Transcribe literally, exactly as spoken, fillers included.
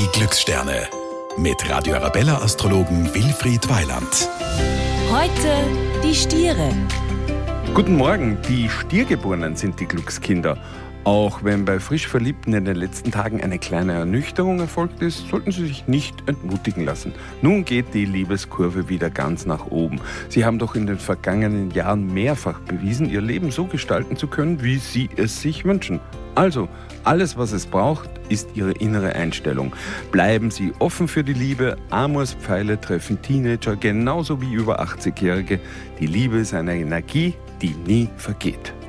Die Glückssterne mit Radio Arabella Astrologen Wilfried Weiland. Heute die Stiere. Guten Morgen, die Stiergeborenen sind die Glückskinder. Auch wenn bei frisch Verliebten in den letzten Tagen eine kleine Ernüchterung erfolgt ist, sollten Sie sich nicht entmutigen lassen. Nun geht die Liebeskurve wieder ganz nach oben. Sie haben doch in den vergangenen Jahren mehrfach bewiesen, Ihr Leben so gestalten zu können, wie Sie es sich wünschen. Also, alles, was es braucht, ist Ihre innere Einstellung. Bleiben Sie offen für die Liebe. Amorspfeile treffen Teenager genauso wie über achtzigjährige. Die Liebe ist eine Energie, die nie vergeht.